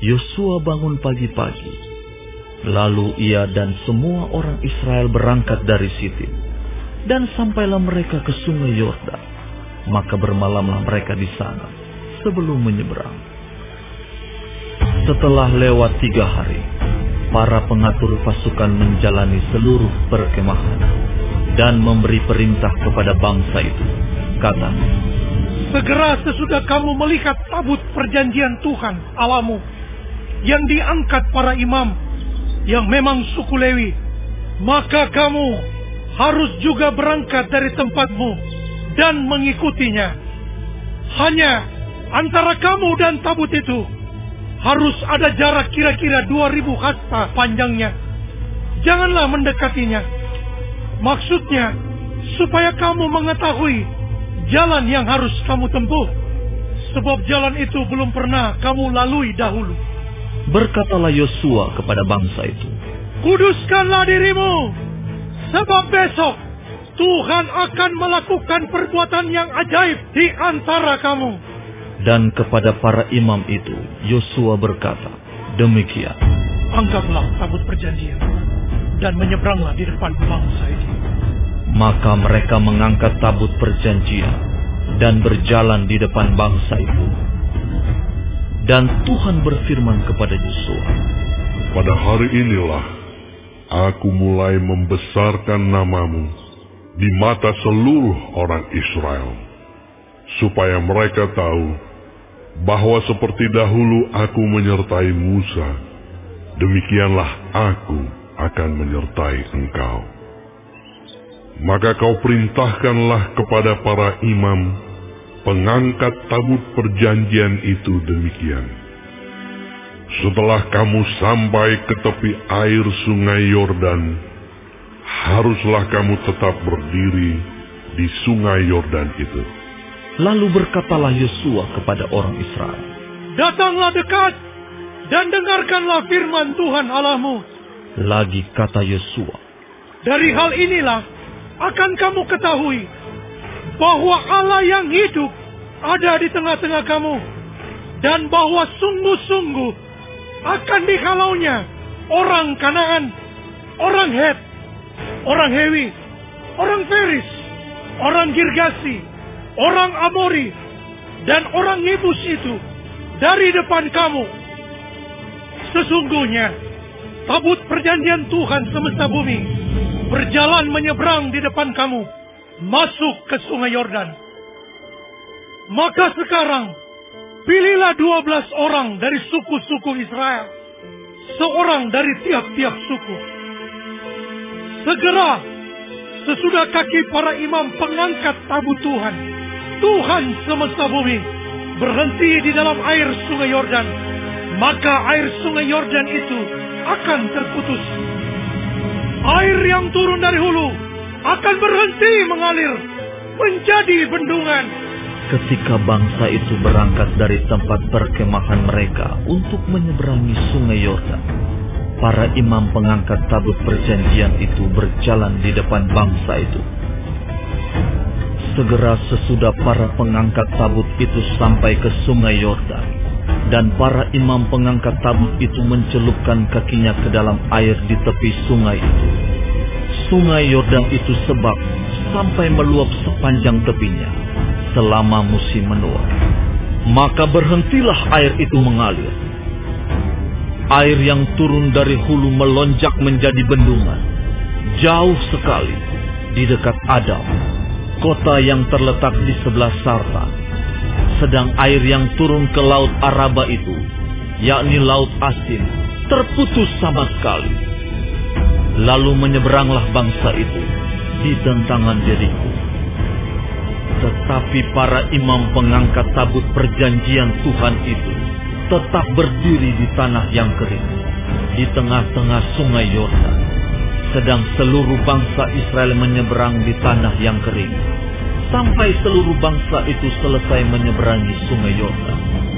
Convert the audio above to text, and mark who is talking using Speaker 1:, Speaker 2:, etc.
Speaker 1: Yosua bangun pagi-pagi, lalu ia dan semua orang Israel berangkat dari Sitim, dan sampailah mereka ke sungai Yordan. Maka bermalamlah mereka di sana sebelum menyeberang. Setelah lewat 3 hari, para pengatur pasukan menjalani seluruh perkemahan dan memberi perintah kepada bangsa itu. Katanya,
Speaker 2: segera sesudah kamu melihat tabut perjanjian Tuhan Allahmu yang diangkat para imam yang memang suku Lewi, maka kamu harus juga berangkat dari tempatmu dan mengikutinya. Hanya antara kamu dan tabut itu harus ada jarak kira-kira 2000 hasta panjangnya. Janganlah mendekatinya. Maksudnya, supaya kamu mengetahui jalan yang harus kamu tempuh, sebab jalan itu belum pernah kamu lalui dahulu.
Speaker 1: Berkatalah Yosua kepada bangsa itu,
Speaker 2: kuduskanlah dirimu, sebab besok Tuhan akan melakukan perbuatan yang ajaib di antara kamu.
Speaker 1: Dan kepada para imam itu, Yosua berkata, demikian.
Speaker 2: Angkatlah tabut perjanjian dan menyeberanglah di depan bangsa itu.
Speaker 1: Maka mereka mengangkat tabut perjanjian dan berjalan di depan bangsa itu. Dan Tuhan berfirman kepada Yosua,
Speaker 3: pada hari inilah aku mulai membesarkan namamu di mata seluruh orang Israel, supaya mereka tahu bahwa seperti dahulu aku menyertai Musa, demikianlah aku akan menyertai engkau. Maka kau perintahkanlah kepada para imam pengangkat tabut perjanjian itu demikian. Setelah kamu sampai ke tepi air sungai Yordan, haruslah kamu tetap berdiri di sungai Yordan itu.
Speaker 1: Lalu berkatalah Yosua kepada orang Israel,
Speaker 2: datanglah dekat dan dengarkanlah firman Tuhan Allahmu.
Speaker 1: Lagi kata Yosua,
Speaker 2: dari hal inilah akan kamu ketahui bahwa Allah yang hidup ada di tengah-tengah kamu, dan bahwa sungguh-sungguh akan dihalaunya orang Kanaan, orang Het, orang Hewi, orang Feris, orang Girgasi, orang Amori, dan orang Yebus itu dari depan kamu. Sesungguhnya tabut perjanjian Tuhan semesta bumi berjalan menyeberang di depan kamu, masuk ke sungai Yordan. Maka sekarang pilihlah 12 orang dari suku-suku Israel, seorang dari tiap-tiap suku. Segera sesudah kaki para imam pengangkat tabut Tuhan semesta bumi berhenti di dalam air sungai Yordan, maka air sungai Yordan itu akan terputus. Air yang turun dari hulu akan berhenti mengalir menjadi bendungan.
Speaker 1: Ketika bangsa itu berangkat dari tempat perkemahan mereka untuk menyeberangi sungai Yordan, para imam pengangkat tabut perjanjian itu berjalan di depan bangsa itu. Segera sesudah para pengangkat tabut itu sampai ke sungai Yordan, dan para imam pengangkat tabut itu mencelupkan kakinya ke dalam air di tepi sungai itu. Sungai Yordan itu sebab sampai meluap sepanjang tepinya selama musim menuai. Maka berhentilah air itu mengalir. Air yang turun dari hulu melonjak menjadi bendungan, jauh sekali di dekat Adam, kota yang terletak di sebelah Sarta. Sedang air yang turun ke laut Araba itu, yakni laut Asin, terputus sama sekali. Lalu menyeberanglah bangsa itu di tentangan Yeriko. Tetapi para imam pengangkat tabut perjanjian Tuhan itu tetap berdiri di tanah yang kering, di tengah-tengah sungai Yordan. Sedang seluruh bangsa Israel menyeberang di tanah yang kering, sampai seluruh bangsa itu selesai menyeberangi sungai Yordan.